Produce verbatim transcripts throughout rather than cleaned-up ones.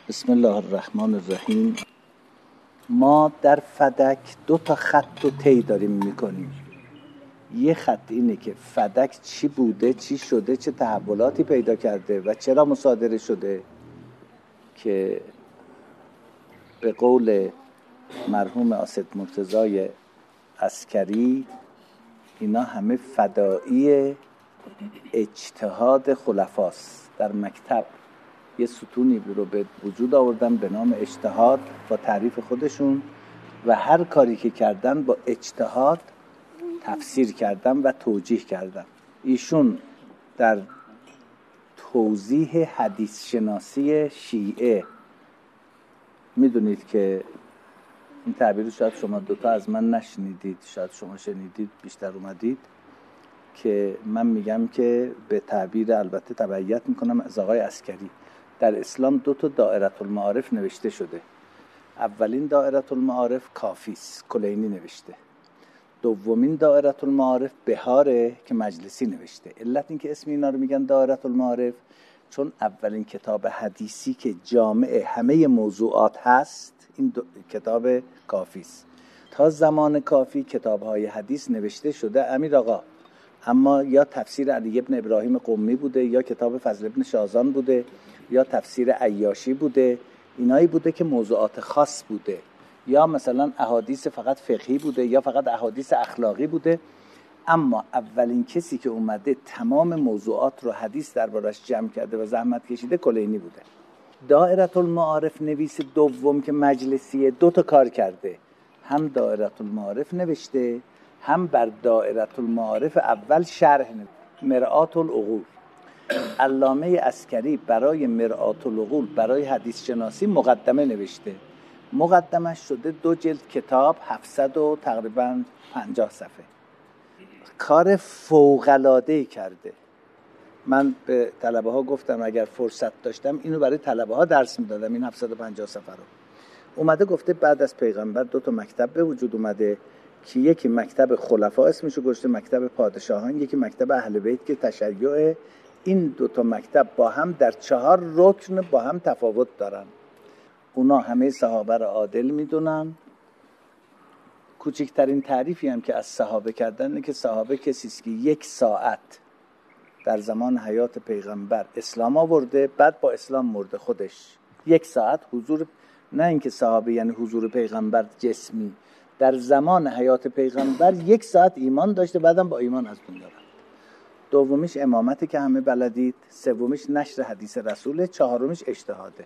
بسم الله الرحمن الرحیم. ما در فدک دو تا خط و طی داریم میکنیم. یه خط اینه که فدک چی بوده، چی شده، چه تحولاتی پیدا کرده و چرا مصادره شده، که به قول مرحوم آسد مرتضای عسکری اینا همه فدایی اجتهاد خلفاست. در مکتب یه ستونی رو به وجود آوردن به نام اجتهاد با تعریف خودشون و هر کاری که کردن با اجتهاد تفسیر کردن و توجیه کردن. ایشون در توضیح حدیث شناسی شیعه، میدونید که این تعبیر شاید شما دوتا از من نشنیدید، شاید شما شنیدید بیشتر اومدید، که من میگم که به تعبیر البته تبعیت میکنم از آقای عسکری، در اسلام دو تا دائره المعارف نوشته شده. اولین دائره المعارف کافیس کلینی نوشته، دومین دائره المعارف بهاره که مجلسی نوشته. علت این که اسم اینا رو میگن دائره المعارف چون اولین کتاب حدیثی که جامع همه موضوعات هست این کتاب کافیست. تا زمان کافی کتاب‌های حدیث نوشته شده امیر آقا، اما یا تفسیر علی ابن ابراهیم قمی بوده، یا کتاب فضل ابن شازان بوده، یا تفسیر عیاشی بوده. اینایی بوده که موضوعات خاص بوده، یا مثلا احادیث فقط فقهی بوده، یا فقط احادیث اخلاقی بوده. اما اولین کسی که اومده تمام موضوعات رو حدیث دربارش جمع کرده و زحمت کشیده کلینی بوده. دائره المعارف نویس دوم که مجلسیه دو تا کار کرده، هم دائره المعارف نوشته، هم بر دائره المعارف اول شرح نوشته. مرآت العقول، علامه عسکری برای مرآت العقول برای حدیث شناسی مقدمه نوشته. مقدمش شده دو جلد کتاب، هفتصد و تقریبا پنجاه صفحه. کار فوق‌العاده‌ای کرده. من به طلبه ها گفتم اگر فرصت داشتم اینو برای طلبه ها درس میدادم، این هفتصد و پنجاه صفحه رو. اومده گفته بعد از پیغمبر دو تا مکتب به وجود اومده که یکی مکتب خلفا اسمشو گذاشته مکتب پادشاهان، یکی مکتب اهل بیت که تشیع. این دو تا مکتب با هم در چهار رکن با هم تفاوت دارن. اونا همه صحابه رو عادل میدونن. کوچکترین تعریفی هم که از صحابه کردن اینه که صحابه کسی است که یک ساعت در زمان حیات پیغمبر اسلام آورده، بعد با اسلام مرده خودش. یک ساعت حضور، نه اینکه صحابه یعنی حضور پیغمبر جسمی، در زمان حیات پیغمبر یک ساعت ایمان داشته، بعدم با ایمان از دنیا رفت. دومیش امامته که همه بلدید، سومیش نشر حدیث رسوله، چهارمیش اجتهاده.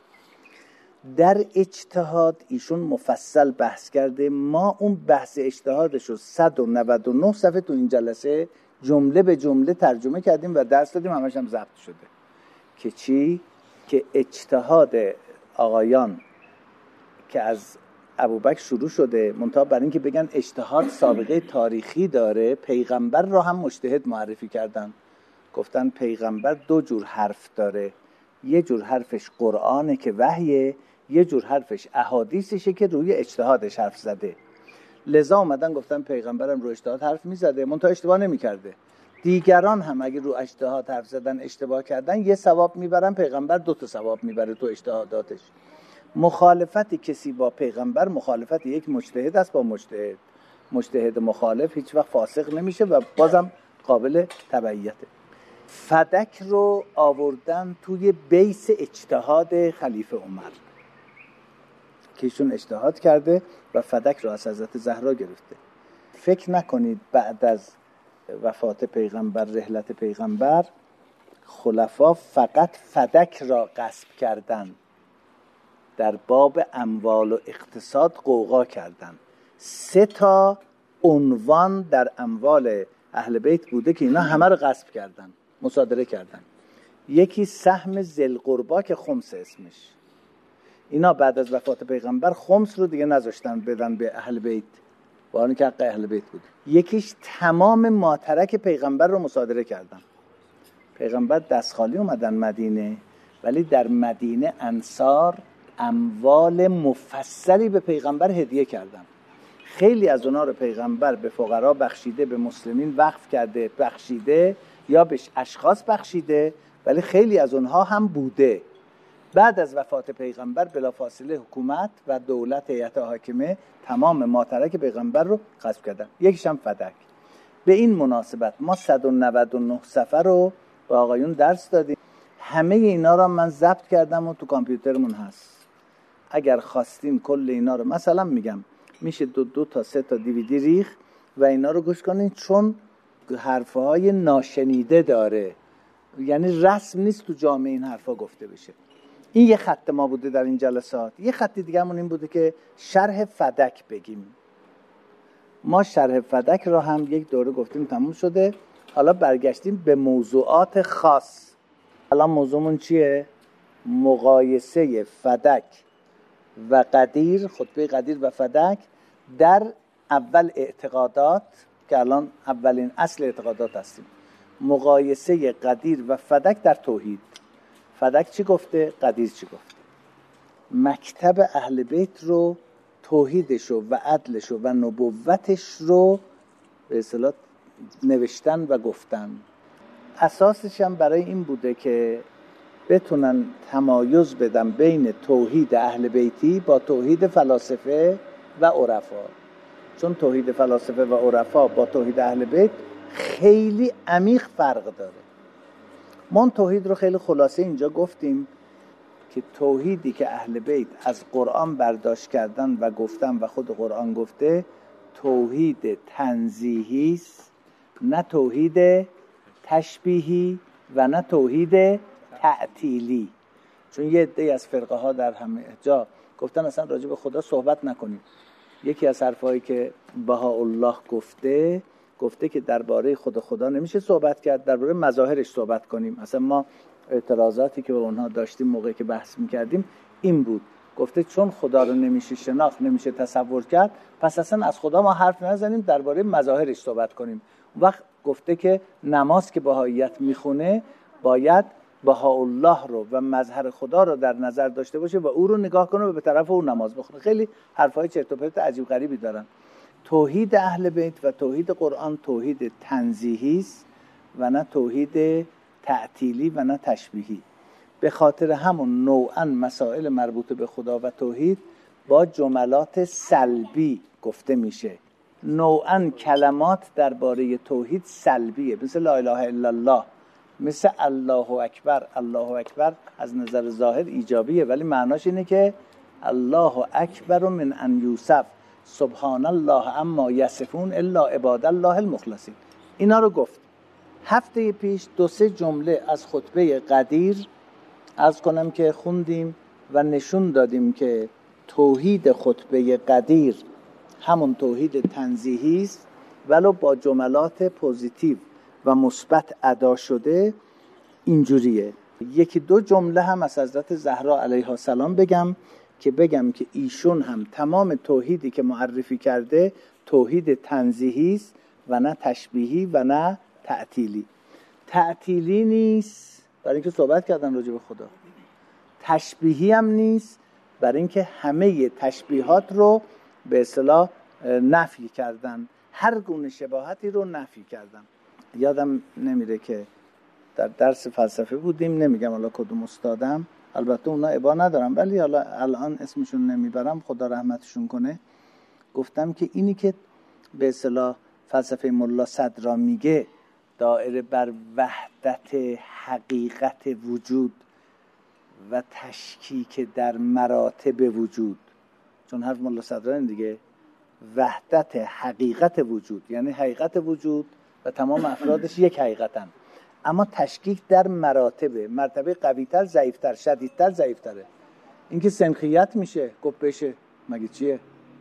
در اجتهاد ایشون مفصل بحث کرده. ما اون بحث اجتهادش رو صد و نود و نه صفحه تو این جلسه جمله به جمله ترجمه کردیم و درس دادیم، همش هم ضبط شده. که چی؟ که اجتهاد آقایان که از ابوبکر شروع شده، منتها برای اینکه بگن اجتهاد سابقه تاریخی داره، پیغمبر را هم مجتهد معرفی کردن. گفتن پیغمبر دو جور حرف داره، یه جور حرفش قرآنه که وحیه، یه جور حرفش احادیثشه که روی اجتهادش حرف زده. لذا اومدن گفتن پیغمبرم رو اجتهاد حرف میزده، منتها اشتباه نمیکرده. دیگران هم اگه رو اجتهاد حرف زدن اشتباه کردن یه ثواب میبرن، پیغمبر دو تا ثواب میبره تو اجتهاداتش. مخالفت کسی با پیغمبر مخالفت یک مجتهد است با مجتهد. مجتهد مخالف هیچ وقت فاسق نمیشه و بازم قابل تبعیته. فدک رو آوردن توی بیس اجتهاد خلیفه عمر که ایشون اجتهاد کرده و فدک رو از حضرت زهرا گرفته. فکر نکنید بعد از وفات پیغمبر، رحلت پیغمبر، خلفا فقط فدک را غصب کردن، در باب اموال و اقتصاد قوقا کردن. سه تا عنوان در اموال اهل بیت بوده که اینا همه رو غصب کردن، مصادره کردن. یکی سهم ذی القربا که خمس اسمش، اینا بعد از وفات پیغمبر خمس رو دیگه نذاشتن بدن به اهل بیت، با اینکه حق اهل بیت بود. یکیش تمام ماترک پیغمبر رو مصادره کردن. پیغمبر دست خالی اومدن مدینه، ولی در مدینه انصار اموال مفصلی به پیغمبر هدیه کردن. خیلی از اونا رو پیغمبر به فقرا بخشیده، به مسلمین وقف کرده بخشیده، یا به اشخاص بخشیده، ولی خیلی از اونها هم بوده. بعد از وفات پیغمبر بلافاصله حکومت و دولت هیئت حاکمه تمام ماترک پیغمبر رو غصب کردن، یکیش هم فدک. به این مناسبت ما صد و نود و نه صفحه رو با آقایون درس دادیم، همه اینا رو من ضبط کردم و تو کامپیوترمون هست. اگر خواستین کل اینا رو مثلا میگم میشه دو دو تا سه تا دیویدی ریخ و اینا رو گوش کنین، چون حرفهای ناشنیده داره، یعنی رسم نیست تو جامعه این حرفا گفته بشه. این یه خط ما بوده در این جلسات. یه خط دیگه همون این بوده که شرح فدک بگیم. ما شرح فدک را هم یک دوره گفتیم تموم شده. حالا برگشتیم به موضوعات خاص. الان موضوعمون چیه؟ مقایسه فدک و قدیر، خطبه قدیر و فدک در اول اعتقادات که الان اولین اصل اعتقادات هستیم. مقایسه قدیر و فدک در توحید. فدک چی گفته؟ قدیر چی گفته؟ مکتب اهل بیت رو، توحیدش رو و عدلش رو و نبوتش رو به اصطلاح نوشتن و گفتن. اساسش هم برای این بوده که بتونن تمایز بدن بین توحید اهل بیتی با توحید فلاسفه و عرفا، چون توحید فلاسفه و عرفا با توحید اهل بیت خیلی عمیق فرق داره. ما توحید رو خیلی خلاصه اینجا گفتیم که توحیدی که اهل بیت از قرآن برداشت کردن و گفتن و خود قرآن گفته توحید تنزیهی است، نه توحید تشبیهی و نه توحید تعطیلی. چون یه عده از فرقه ها در همه جا گفتن اصلا راجع به خدا صحبت نکنیم. یکی از حرفایی که بهاءالله گفته گفته که درباره خود خدا نمیشه صحبت کرد، درباره مظاهرش صحبت کنیم. اصلا ما اعتراضاتی که به اونها داشتیم موقعی که بحث میکردیم این بود، گفته چون خدا رو نمیشه شناخت، نمیشه تصور کرد، پس اصلا از خدا ما حرف نزنیم، درباره مظاهرش صحبت کنیم. اون وقت گفته که نماز که بهاییت میخونه باید بهاءالله رو و مظهر خدا رو در نظر داشته باشه و او رو نگاه کنه و به طرف او نماز بخونه. خیلی حرفای چرت و پرت عجیب غریبی دارن. توحید اهل بیت و توحید قرآن توحید تنزیهی است و نه توحید تعطیلی و نه تشبیهی. به خاطر همون نوعاً مسائل مربوط به خدا و توحید با جملات سلبی گفته میشه. نوعاً کلمات درباره توحید سلبیه، مثل لا اله الا الله، مثل الله اکبر. الله اکبر از نظر ظاهر ایجابیه ولی معناش اینه که الله اکبر من ان یوصف سبحان الله اما یصفون الا عباد الله المخلصین. اینا رو گفت. هفته پیش دو سه جمله از خطبه قدیر عرض کنم که خوندیم و نشون دادیم که توحید خطبه قدیر همون توحید تنزیهی است ولو با جملات پوزیتیو و مثبت ادا شده. اینجوریه. یکی دو جمله هم از حضرت زهرا علیها السلام بگم که بگم که ایشون هم تمام توحیدی که معرفی کرده توحید تنزیهی است و نه تشبیهی و نه تعطیلی. تعطیلی نیست برای اینکه صحبت کردن راجع به خدا، تشبیهی هم نیست برای اینکه همه تشبیهات رو به اصطلاح نفی کردن، هر گونه شباهتی رو نفی کردن. یادم نمیره که در درس فلسفه بودیم، نمیگم حالا کدوم استادم، البته اونا ابا ندارم ولی حالا الان اسمشون نمیبرم خدا رحمتشون کنه، گفتم که اینی که به اصطلاح فلسفه ملا صدرا میگه دائره بر وحدت حقیقت وجود و تشکیک در مراتب وجود، چون حرف ملا صدرا این دیگه وحدت حقیقت وجود یعنی حقیقت وجود و تمام افرادش یک حقیقتن، اما تشکیک در مراتب، مرتبه قوی‌تر، ضعیف‌تر، شدیدتر، ضعیف‌تره. این که سنخیت میشه گفت بشه مگه چیه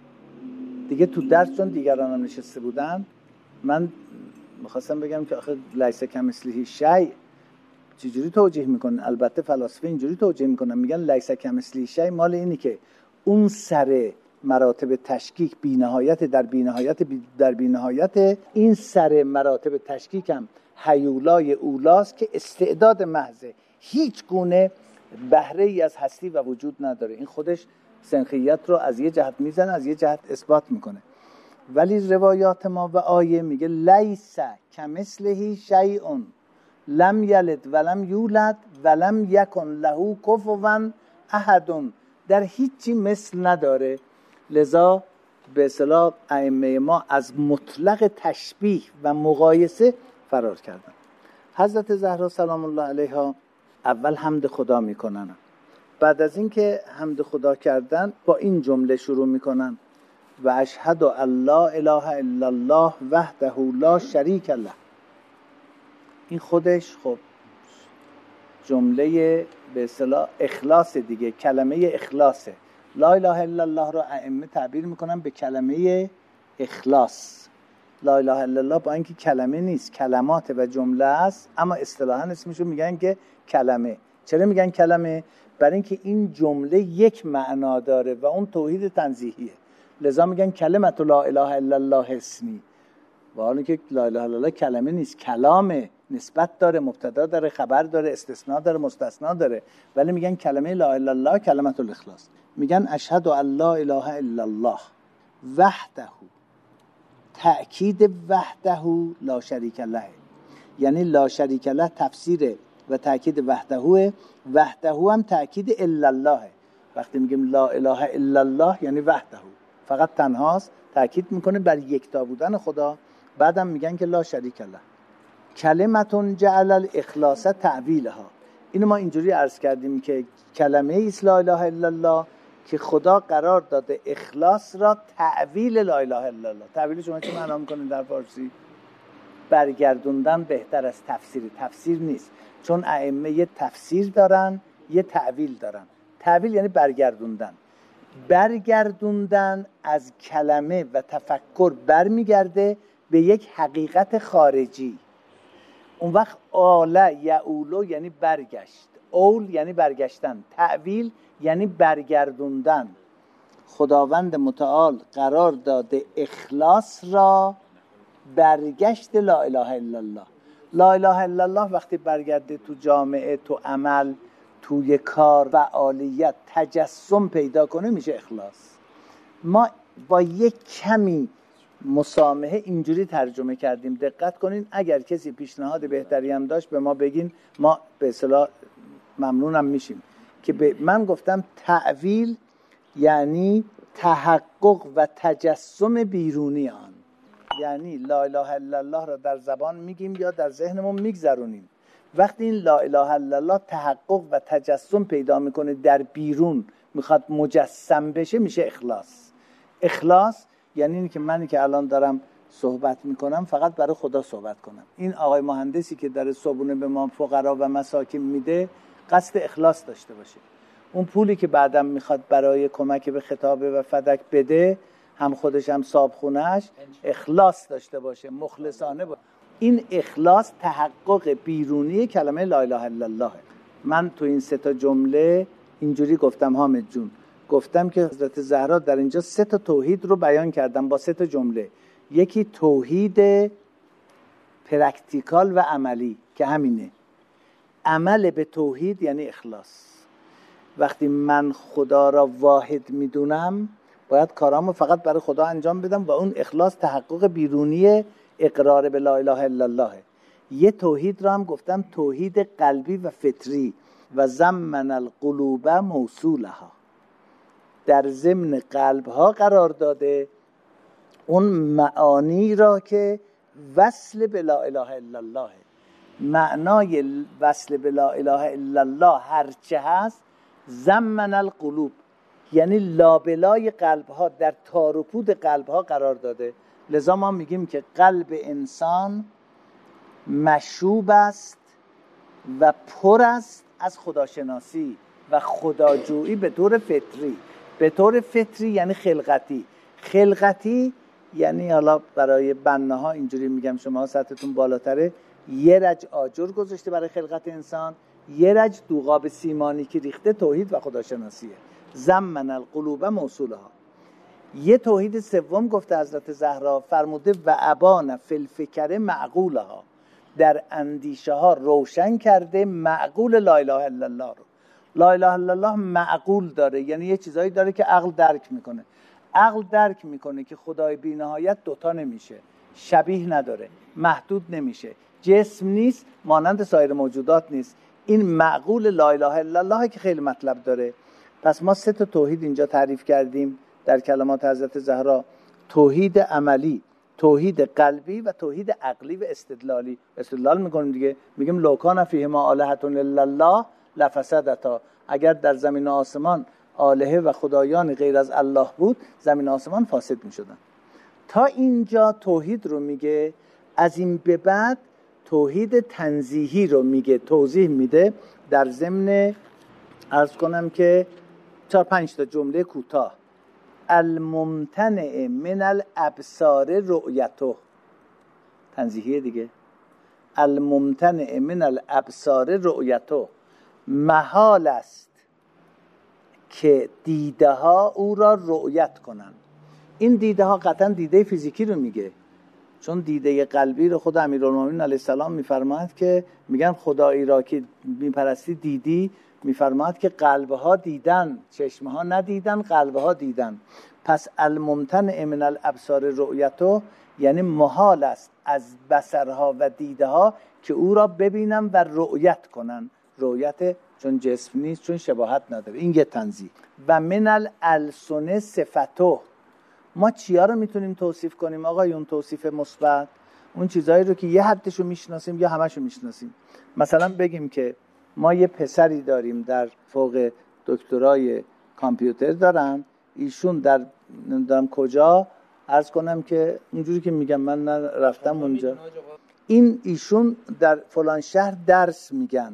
دیگه. تو درس چون دیگران هم نشسته بودن من میخواستم بگم که آخه لیس کمثله شیء چجوری توجیه میکنن؟ البته فلاسفه اینجوری توجیه میکنن، میگن لیس کمثله شیء مال اینی که اون سر مراتب تشکیک بی نهایت در بی نهایت در بی نهایت، این سر مراتب تشکیک هم هیولای اولاست که استعداد محضه، هیچ گونه بهره ای از هستی و وجود نداره. این خودش سنخیت رو از یه جهت میزنه از یه جهت اثبات میکنه. ولی روایات ما و آیه میگه لیس کمثله شیء، لم یلد ولم یولد ولم یکن له کفوا احد، در هیچی مثل نداره. لذا به اصطلاح ائمه ما از مطلق تشبیه و مقایسه فرار کردن. حضرت زهرا سلام الله علیها اول حمد خدا میکنن، بعد از اینکه حمد خدا کردن با این جمله شروع میکنن: و اشهد ان لا اله الا الله وحده لا شریک له. این خودش خب جمله به اصطلاح اخلاص دیگه، کلمه اخلاصه. لا اله الا الله رو ائمه تعبیر میکنن به کلمه اخلاص. لا اله الا الله با اینکه کلمه نیست، کلمات و جمله است، اما اصطلاحاً اسمشو میگن که کلمه. چرا میگن کلمه؟ برای اینکه این جمله یک معنا داره و اون توحید تنزیهیه. لذا میگن کلمت لا اله الا الله اسمی. و حالا که لا اله الا الله کلمه نیست، کلامه، نسبت داره، مبتدا داره، خبر داره، استثناء داره، مستثنا داره، ولی میگن کلمه لا اله الا الله کلمت الاخلاص. میگن اشهد ان لا اله الا الله وحده، تأکید وحده لا شریک له، یعنی لا شریک له تفسیر و تأکید وحده، وحده هم تأکید الا الله. وقتی میگیم لا اله الا الله یعنی وحده، فقط تنهاست، تأکید میکنه بر یکتا بودن خدا. بعدم میگن که لا شریک له. کلمتون جعل الاخلاص تعویلها. اینو ما اینجوری عرض کردیم که کلمه ایست لا اله الا الله که خدا قرار داده اخلاص را تعویل لا اله الا الله. تعویل شما چه معنا میکنه در فارسی؟ برگردوندن بهتر از تفسیر. تفسیر نیست، چون ائمه یه تفسیر دارن یه تعویل دارن. تعویل یعنی برگردوندن. برگردوندن از کلمه و تفکر برمیگرده به یک حقیقت خارجی. اون وقت آله یعولو یعنی برگشت، اول یعنی برگشتن، تعویل یعنی برگردوندن. خداوند متعال قرار داده اخلاص را برگشت لا اله الا الله. لا اله الا الله وقتی برگرده تو جامعه، تو عمل، توی کار، فعالیت، تجسم پیدا کنه، میشه اخلاص. ما با یک کمی مسامحه اینجوری ترجمه کردیم. دقت کنین، اگر کسی پیشنهاد بهتری هم داشت به ما بگین، ما به اصطلاح ممنونم میشیم. که به من گفتم تعویل یعنی تحقق و تجسم بیرونی آن، یعنی لا اله الا الله را در زبان میگیم یا در ذهنمون میگذرونیم. وقتی این لا اله الا الله تحقق و تجسم پیدا میکنه در بیرون، میخواد مجسم بشه، میشه اخلاص. اخلاص یعنی این که منی که الان دارم صحبت میکنم فقط برای خدا صحبت کنم. این آقای مهندسی که داره صبونه به ما فقرا و مساکین میده قصد اخلاص داشته باشه. اون پولی که بعدم میخواد برای کمک به خطابه و فدک بده، هم خودش هم صابخونهش، اخلاص داشته باشه، مخلصانه باشه. این اخلاص تحقق بیرونی کلمه لا اله الا الله. من تو این سه تا جمله اینجوری گفتم حامد جون، گفتم که حضرت زهرا در اینجا سه تا توحید رو بیان کردم با سه تا جمله. یکی توحید پرکتیکال و عملی که همینه. عمل به توحید یعنی اخلاص. وقتی من خدا را واحد میدونم، باید کارامو فقط برای خدا انجام بدم و اون اخلاص تحقق بیرونی اقرار به لا اله الا الله. یه توحید را هم گفتم توحید قلبی و فطری و ضمن القلوب موصولها، در ضمن قلبها قرار داده اون معانی را که وصل به لا اله الا الله. معنای وصل به لا اله الا الله هرچه هست ضمن القلوب، یعنی لابلای قلبها، در تار و پود قلبها قرار داده. لذا ما میگیم که قلب انسان مشوب است و پر است از خداشناسی و خداجویی به طور فطری. به طور فطری یعنی خلقتی. خلقتی یعنی حالا برای بناها اینجوری میگم، شما سطحتون بالاتره، یه رج آجر گذاشته برای خلقت انسان، یه رج دوغاب سیمانی که ریخته، توحید و خداشناسیه. ضمن القلوب موصولها. یه توحید سوم گفته حضرت زهرا، فرموده و ابان فی الفکر معقولها، در اندیشه ها روشن کرده معقول لا اله الا الله رو. لا اله الا الله معقول داره، یعنی یه چیزایی داره که عقل درک میکنه. عقل درک میکنه که خدای بی نهایت دوتا نمیشه، شبیه نداره، محدود نمیشه، جسم نیست، مانند سایر موجودات نیست. این معقول لا اله الا الله که خیلی مطلب داره. پس ما سه تا توحید اینجا تعریف کردیم در کلمات حضرت زهرا: توحید عملی، توحید قلبی و توحید عقلی و استدلالی. استدلال میکنیم دیگه، میگیم لو کان فیهما آلهة الا الله لفسدتا. اگر در زمین و آسمان آلهه و خدایان غیر از الله بود، زمین و آسمان فاسد میشدن. تا اینجا توحید رو میگه. از این به بعد توحید تنزیهی رو میگه، توضیح میده در ضمن عرض کنم که چهار پنج تا جمله کوتاه. الممتنع من الابصار رؤیته، تنزیهیه دیگه. الممتنع من الابصار رؤیته، محال است که دیده ها او را رؤیت کنند. این دیده ها قطعا دیده فیزیکی رو میگه، چون دیده قلبی رو خود امیرالمومنین علیه السلام میفرماید که میگن خدایی را که میپرستی دیدی، میفرماید که قلبها دیدن، چشمها ندیدن، قلبها دیدن. پس الممتنع من الابصار رؤیته یعنی محال است از بصرها و دیده ها که او را ببینن و رؤیت کنن. رؤیت چون جسم نیست، چون شباهت نداره. این یه تنزیه. و من الالسن صفته، ما چیا رو میتونیم توصیف کنیم آقایون؟ توصیف مثبت اون چیزایی رو که یه حدشو میشناسیم یا همشو میشناسیم. مثلا بگیم که ما یه پسری داریم در فوق دکترای کامپیوتر دارن، ایشون در نمیدونم کجا، عرض کنم که اونجوری که میگم من رفتم اونجا، این ایشون در فلان شهر درس میگن.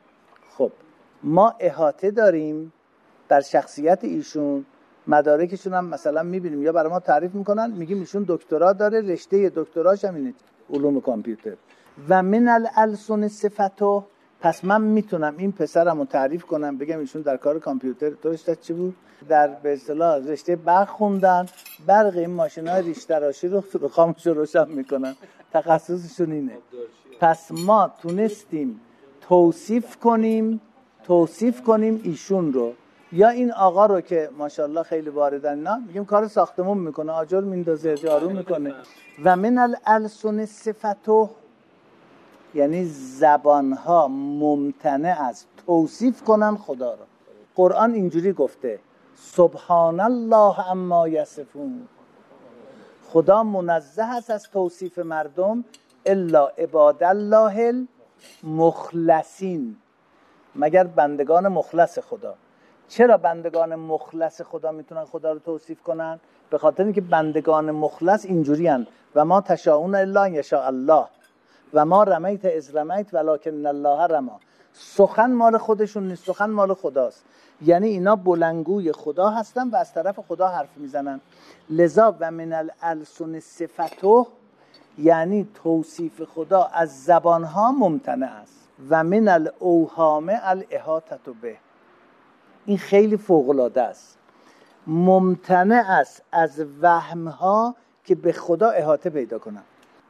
خب ما احاطه داریم در شخصیت ایشون، مدارکشون هم مثلا میبینیم یا برای ما تعریف میکنن، میگیم ایشون دکترا داره، رشته دکتراش هم اینه، علوم کامپیوتر. و من الالسن صفته، پس من میتونم این پسرمو تعریف کنم، بگم ایشون در کار کامپیوتر، تو رشته چی بود؟ در به اصطلاح رشته برق خوندن، برق این ماشینای ریش تراشی رو رو خاموش و روشن میکنن، تخصصشون اینه. پس ما تونستیم توصیف کنیم توصیف کنیم ایشون رو، یا این آقا رو که ماشاءالله خیلی واردن، نه میگیم کار ساختمون میکنه، آجر میندازه، جارو میکنه. و من الالسن صفته یعنی زبانها ممتنع از توصیف کنن خدا رو. قرآن اینجوری گفته: سبحان الله عما یصفون، خدا منزه است از توصیف مردم، الا عباد الله المخلصین، مگر بندگان مخلص خدا. چرا بندگان مخلص خدا میتونن خدا رو توصیف کنن؟ به خاطر اینکه بندگان مخلص اینجوری هن: و ما تشاءون الا ان یشاء الله و ما رمیت اذ رمیت ولکن الله رما. سخن مال خودشون نیست، سخن مال خداست. یعنی اینا بلندگوی خدا هستن و از طرف خدا حرف میزنن. لذا و من الالسن صفته یعنی توصیف خدا از زبانها ممتنع است. و من الاوهام الاحاطه به، این خیلی فوق‌العاده است. ممتنع است از وهمها که به خدا احاطه پیدا کنن.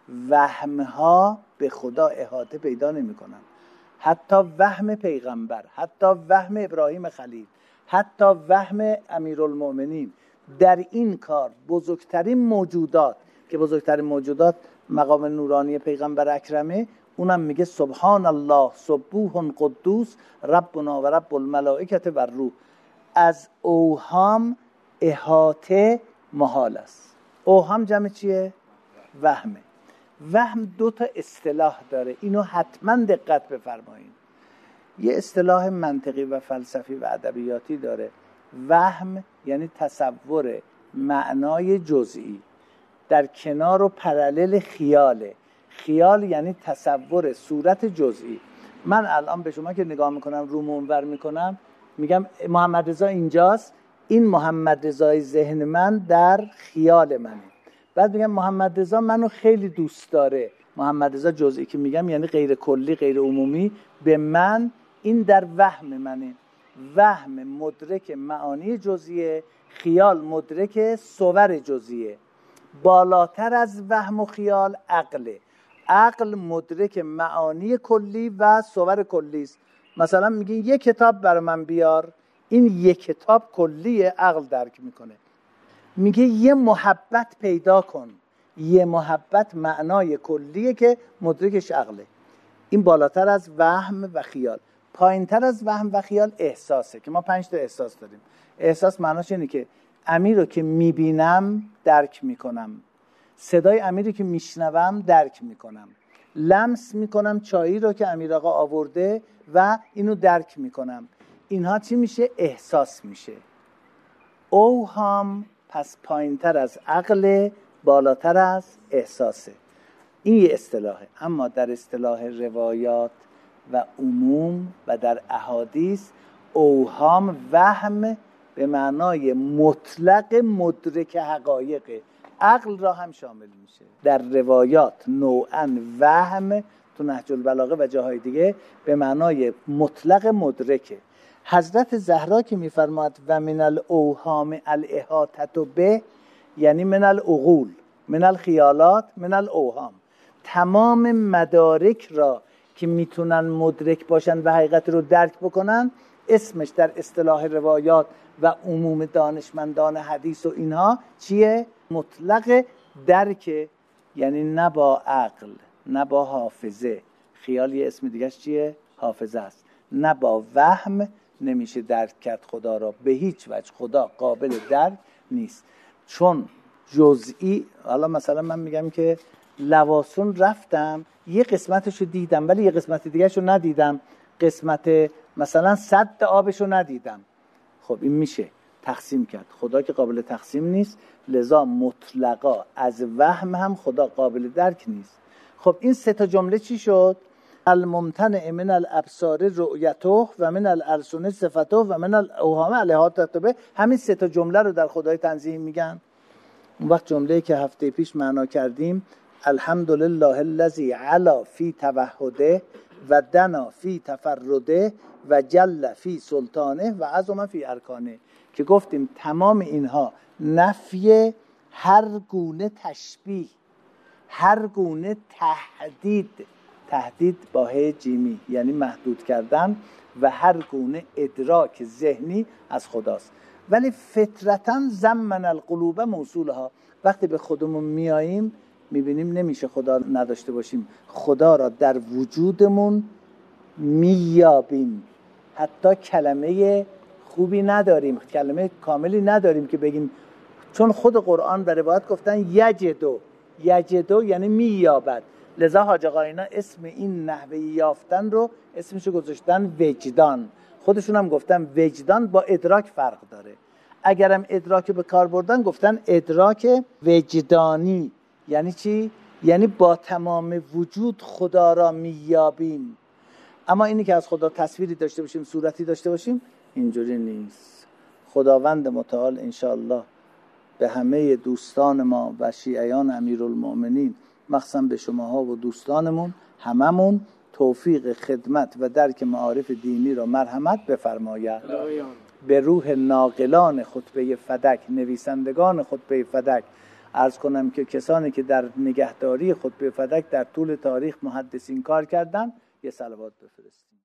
وهمها به خدا احاطه پیدا نمی کنن. حتی وهم پیغمبر، حتی وهم ابراهیم خلیل، حتی وهم امیرالمؤمنین. در این کار بزرگترین موجودات که بزرگترین موجودات مقام نورانی پیغمبر اکرمه، اونم میگه سبحان الله سبوح قدوس ربنا و رب الملائکه و الروح. از اوهام احاطه محال است. اوهام جمع چیه؟ وهمه. وهم دو تا اصطلاح داره، اینو حتما دقت بفرمایید. یه اصطلاح منطقی و فلسفی و ادبیاتی داره. وهم یعنی تصور معنای جزئی در کنار و پرالل خیاله. خیال یعنی تصور صورت جزئی. من الان به شما که نگاه میکنم، رو منور میکنم، میگم محمد رضا اینجاست، این محمد رضای ذهن من در خیال منه. بعد میگم محمد رضا منو خیلی دوست داره. محمد رضا جزئی که میگم یعنی غیر کلی، غیر عمومی، به من این در وهم منه. وهم مدرک معانی جزئیه، خیال مدرک صور جزئیه. بالاتر از وهم و خیال عقله. عقل مدرک معانی کلی و صور کلی است. مثلا میگه یک کتاب برای من بیار، این یک کتاب کلیه، عقل درک میکنه. میگه یه محبت پیدا کن، یه محبت معنای کلیه که مدرکش عقله. این بالاتر از وهم و خیال. پایینتر از وهم و خیال احساسه که ما پنج تا احساس داریم. احساس معناش اینه که امیر رو که میبینم درک میکنم، صدای امیری که میشنوم درک میکنم، لمس میکنم چایی رو که امیر آقا آورده و اینو درک میکنم. اینها چی میشه؟ احساس میشه. اوهام پس پایینتر از عقل، بالاتر از احساسه. این یه اصطلاحه. اما در اصطلاح روایات و عموم و در احادیث، اوهام وهم به معنای مطلق مدرک حقایق عقل را هم شامل میشه. در روایات نوعاً وهم تو نهج البلاغه و جاهای دیگه به معنای مطلق مدرکه. حضرت زهرا که میفرماد و من الاوهام الاحاطه به، یعنی من العقول، من الخیالات، من الاوهام، تمام مدارک را که میتونن مدرک باشن و حقیقت رو درک بکنن، اسمش در اصطلاح روایات و عموم دانشمندان حدیث و اینها چیه؟ مطلق درک، یعنی نه با عقل، نه با حافظه. خیال یه اسم دیگهش چیه؟ حافظه است. نه با وهم نمیشه درک کرد خدا را، به هیچ وجه خدا قابل درک نیست، چون جزئی. حالا مثلا من میگم که لواسون رفتم یه قسمتشو دیدم ولی یه قسمت دیگهشو ندیدم، قسمت مثلا سد آبشو ندیدم. خب این میشه تقسیم کرد. خدا که قابل تقسیم نیست، لذا مطلقا از وهم هم خدا قابل درک نیست. خب این سه تا جمله چی شد؟ الممتنع من الابصار رؤیته و من الالسن صفته و من الاوهام الاحاطه به. همین سه تا جمله رو در خدای تنزیه میگن. اون وقت جمله‌ای که هفته پیش معنا کردیم، الحمدلله الذی علا فی توحده و دنا فی تفرده و جل فی سلطانه و عظم فی ارکانه، که گفتیم تمام اینها نفی هر گونه تشبیه، هر گونه تهدید، تهدید با ه جیمی یعنی محدود کردن، و هر گونه ادراک ذهنی از خداست. ولی فطرتاً زمن القلوب موصولها، وقتی به خودمون میاییم میبینیم نمیشه خدا نداشته باشیم. خدا را در وجودمون میابیم. حتی کلمه خوبی نداریم، کلمه کاملی نداریم که بگیم، چون خود قرآن و روایت گفتن یجدو، یجدو یعنی میابد. لذا حاج آقا اینا اسم این نحوه یافتن رو اسمشو گذاشتن وجدان. خودشون هم گفتن وجدان با ادراک فرق داره. اگرم ادراک به کار بردن گفتن ادراک وجدانی. یعنی چی؟ یعنی با تمام وجود خدا را میابیم. اما اینی که از خدا تصویری داشته باشیم، صورتی داشته باشیم، اینجوری نیست. خداوند متعال انشاءالله به همه دوستان ما و شیعیان امیرالمؤمنین، مخصوصا به شماها و دوستانمون هممون، توفیق خدمت و درک معارف دینی را مرحمت بفرماید. به روح ناقلان خطبه فدک، نویسندگان خطبه فدک، عرض کنم که کسانی که در نگهداری خطبه فدک در طول تاریخ محدثین کار کردن، یه صلوات بفرستیم.